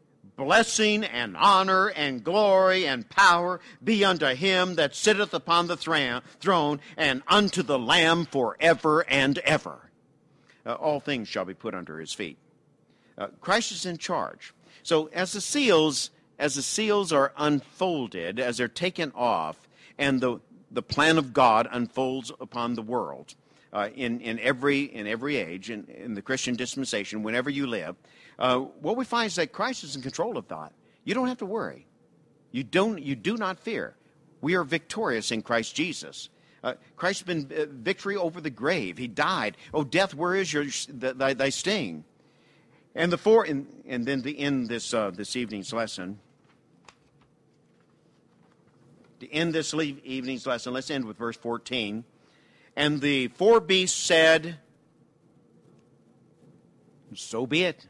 Blessing and honor and glory and power be unto him that sitteth upon the throne, and unto the Lamb forever and ever. Uh, all things shall be put under his feet. Uh, Christ is in charge. So as the seals, as the seals are unfolded, as they're taken off, and the, the plan of God unfolds upon the world, Uh, in, in every in every age, in, in the Christian dispensation, whenever you live, uh, what we find is that Christ is in control of that. You don't have to worry. You don't. You do not fear. We are victorious in Christ Jesus. Uh, Christ has been uh, victory over the grave. He died. Oh, death, where is your thy, thy sting? And the four, and, and then to end this uh, this evening's lesson. To end this evening's lesson, let's end with verse fourteen. And the four beasts said, So be it.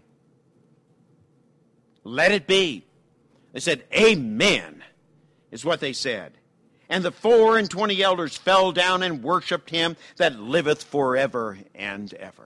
Let it be. They said, Amen, is what they said. And the four and twenty elders fell down and worshipped him that liveth forever and ever.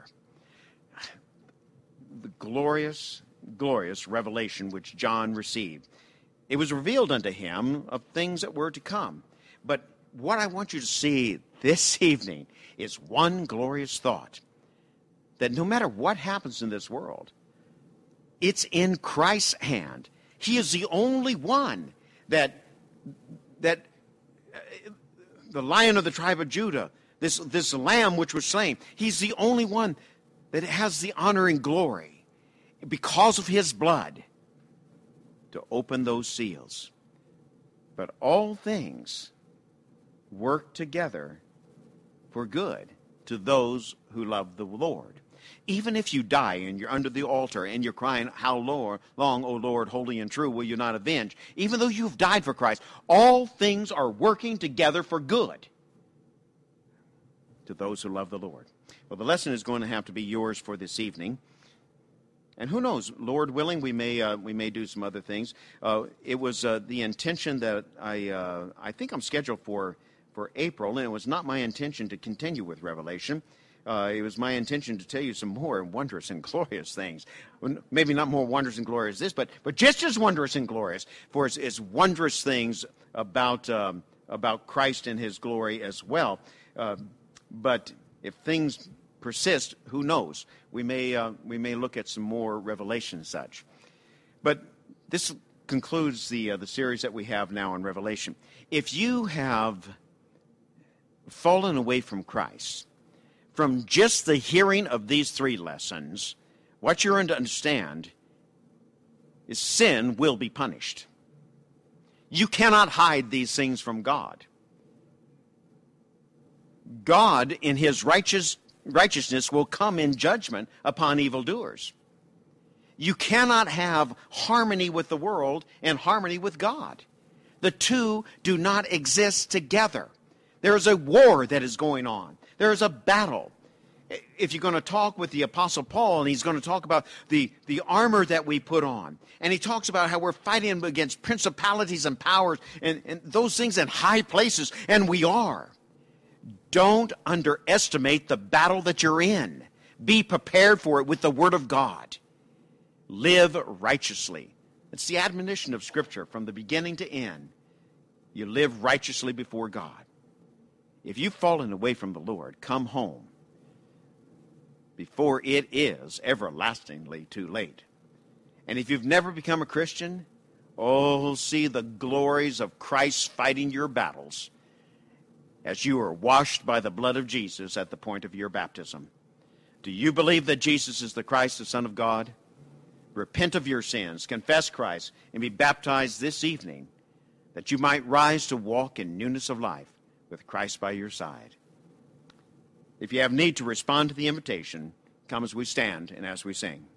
The glorious, glorious revelation which John received. It was revealed unto him of things that were to come. But what I want you to see this evening is one glorious thought, that no matter what happens in this world, it's in Christ's hand. He is the only one that, that uh, the Lion of the tribe of Judah, this, this Lamb which was slain, he's the only one that has the honor and glory because of his blood to open those seals. But all things work together for good to those who love the Lord. Even if you die and you're under the altar and you're crying, How long, O Lord, holy and true, will you not avenge? Even though you've died for Christ, all things are working together for good to those who love the Lord. Well, the lesson is going to have to be yours for this evening. And who knows, Lord willing, we may uh, we may do some other things. Uh, it was uh, the intention that I uh, I think I'm scheduled for for April, and it was not my intention to continue with Revelation. Uh, it was my intention to tell you some more wondrous and glorious things. Maybe not more wondrous and glorious as this, but but just as wondrous and glorious, for it's, it's wondrous things about um, about Christ and his glory as well. Uh, but if things persist, who knows? We may uh, we may look at some more revelation and such. But this concludes the uh, the series that we have now in Revelation. If you have fallen away from Christ, from just the hearing of these three lessons, what you're to understand is sin will be punished. You cannot hide these things from God. God, in his righteous, righteousness, will come in judgment upon evildoers. You cannot have harmony with the world and harmony with God. The two do not exist together. There is a war that is going on. There is a battle. If you're going to talk with the Apostle Paul, and he's going to talk about the, the armor that we put on, and he talks about how we're fighting against principalities and powers and, and those things in high places, and we are. Don't underestimate the battle that you're in. Be prepared for it with the Word of God. Live righteously. It's the admonition of Scripture from the beginning to end. You live righteously before God. If you've fallen away from the Lord, come home before it is everlastingly too late. And if you've never become a Christian, oh, see the glories of Christ fighting your battles as you are washed by the blood of Jesus at the point of your baptism. Do you believe that Jesus is the Christ, the Son of God? Repent of your sins, confess Christ, and be baptized this evening, that you might rise to walk in newness of life with Christ by your side. If you have need to respond to the invitation, come as we stand and as we sing.